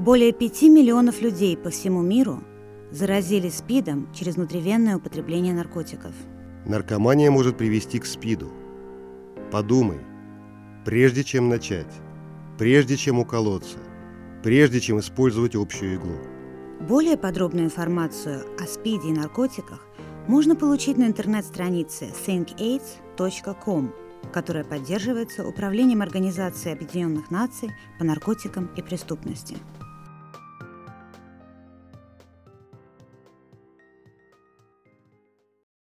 Более 5 миллионов людей по всему миру заразились СПИДом через внутривенное употребление наркотиков. Наркомания может привести к СПИДу. Подумай, прежде чем начать, прежде чем уколоться, прежде чем использовать общую иглу. Более подробную информацию о СПИДе и наркотиках можно получить на интернет-странице thinkaids.com, которая поддерживается Управлением Организации Объединенных Наций по наркотикам и преступности.